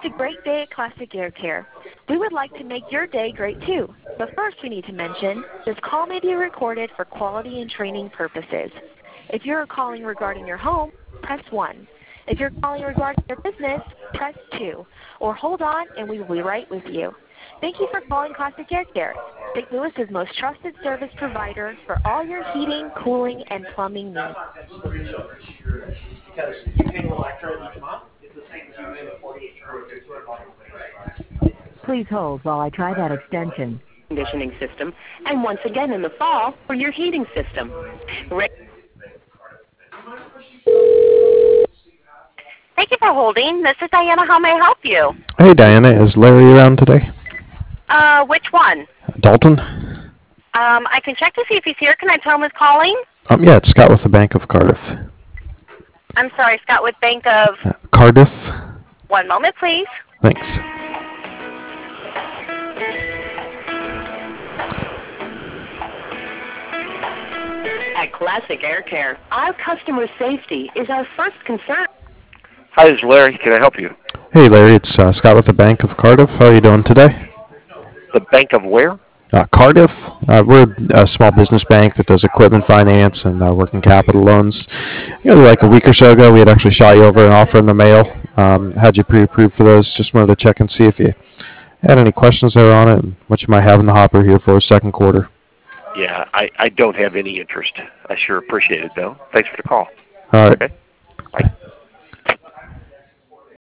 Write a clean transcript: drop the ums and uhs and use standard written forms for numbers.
It's a great day at Classic Air Care. We would like to make your day great too. But first we need to mention, this call may be recorded for quality and training purposes. If you're calling regarding your home, press 1. If you're calling regarding your business, press 2. Or hold on and we will be right with you. Thank you for calling Classic Air Care, St. Louis's most trusted service provider for all your heating, cooling, and plumbing needs. Because you pay electric each month, it's the same as you pay the 48 charges. Please hold while I try that extension. Conditioning system, and once again in the fall for your heating system. Thank you for holding. This is Diana. How may I help you? Hey, Diana. Is Larry around today? Which one? Dalton? I can check to see if he's here. Can I tell him who's calling? Yeah, it's Scott with the Bank of Cardiff. I'm sorry, Scott with Bank of... Cardiff. One moment, please. Thanks. At Classic Air Care, our customer safety is our first concern. Hi, this is Larry. Can I help you? Hey, Larry. It's Scott with the Bank of Cardiff. How are you doing today? The Bank of where? Cardiff. We're a small business bank that does equipment finance and working capital loans. Like a week or so ago, we had actually shot you over an offer in the mail. Had you pre-approved for those. Just wanted to check and see if you had any questions there on it and what you might have in the hopper here for the second quarter. Yeah, I don't have any interest. I sure appreciate it, though. Thanks for the call. All right. Okay. Bye.